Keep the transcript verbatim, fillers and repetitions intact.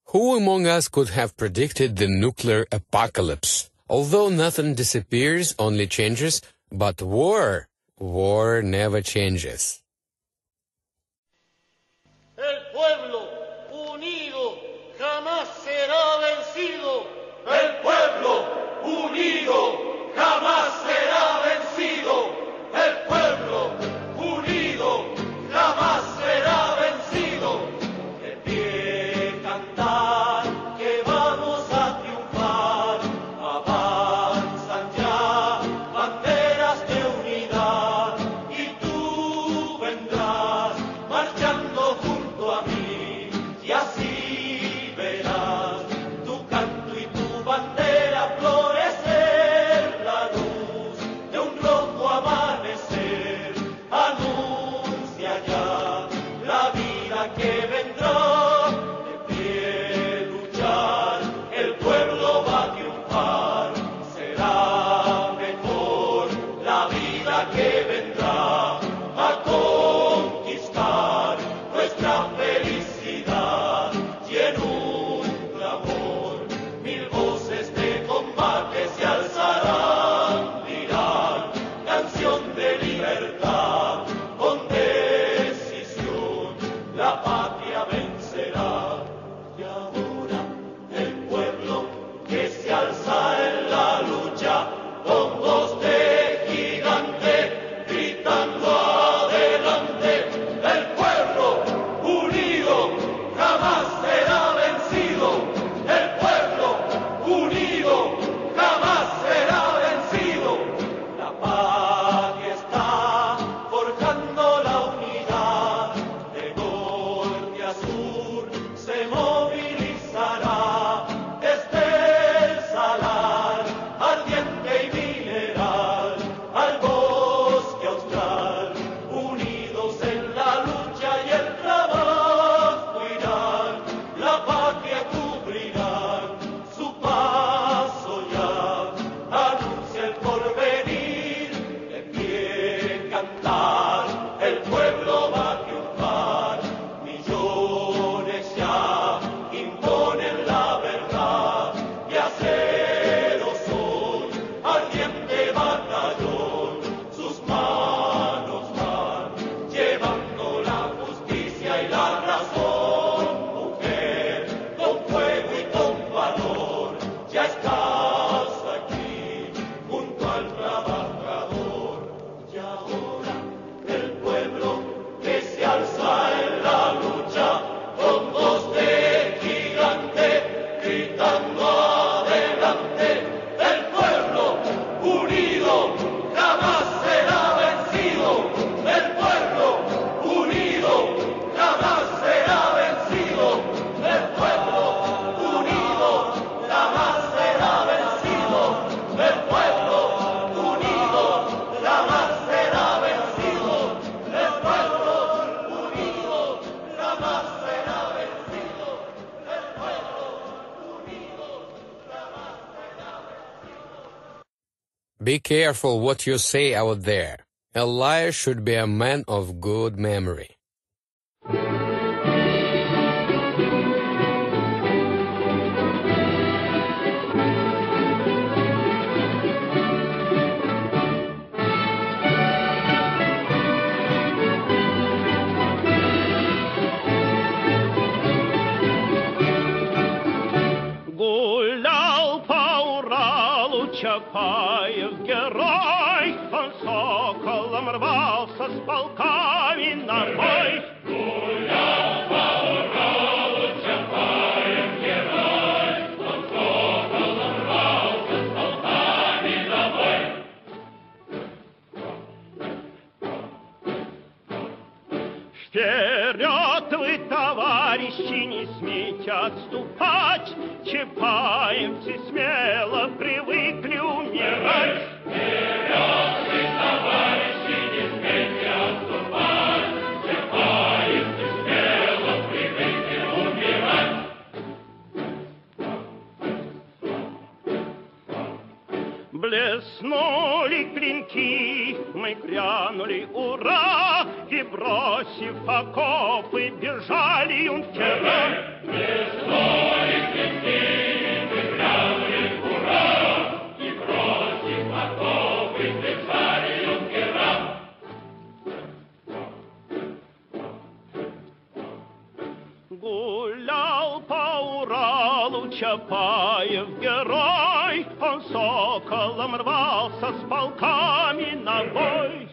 Who among us could have predicted the nuclear apocalypse? Although nothing disappears, only changes, but war, war never changes. El pueblo unido jamás será vencido. El pueblo unido jamás será vencido. El pueblo unido jamás será vencido. De pie cantar que vamos a triunfar. Avanzan ya banderas de unidad y tú vendrás marchando junto a mí y así verás tu canto y tu bandera florecer, la luz de un rojo amanecer anuncia ya la vida que vendrá. De pie luchar, el pueblo va a triunfar, será mejor la vida que vendrá a conquistar nuestra felicidad y en un clamor mil voces de combate se alzarán, dirán canción de libertad con decisión la patria vencerá. Y ahora el pueblo que se alza en la lucha con voz de gigante gritando adelante. El pueblo unido jamás será vencido. El pueblo unido jamás será vencido. La patria está forjando la unidad. De norte a sur se movilizará desde el salar ardiente y mineral al bosque austral. Unidos en la lucha y el trabajo irán, la patria cubrirán, su paso ya anuncia el porvenir. De pie cantar, el pueblo va a triunfar, millones ya imponen la verdad y acero son, ardiente batallón, sus manos van llevando la justicia y la razón. Mujer, con fuego y con valor, ya estás aquí junto al trabajador. Y ahora el pueblo que se alza en la lucha con voz de gigante gritando adelante. El pueblo unido jamás será vencido. El pueblo unido jamás será vencido. El pueblo unido jamás será vencido. El pueblo unido jamás será vencido. El pueblo unido jamás será vencido. El pueblo unido jamás será vencido. Be careful what you say out there. A liar should be a man of good memory. Гулял по Уралу Чапаев герой, он соколом рвался с полками на бой. Гулял по Уралу Чапаев герой, он соколом рвался с полками на бой. Вперед вы, товарищи, не смейте отступать, чапаевцы смело привыкли умирать. Вперед вы, товарищи, не смейте отступать, чапаевцы смело привыкли умирать. Блеснули клинки, мы грянули ура, и, бросив окопы, бежали юнкера. Блеснули гулял по Уралу Чапаев герой, он соколом рвался с полками на бой.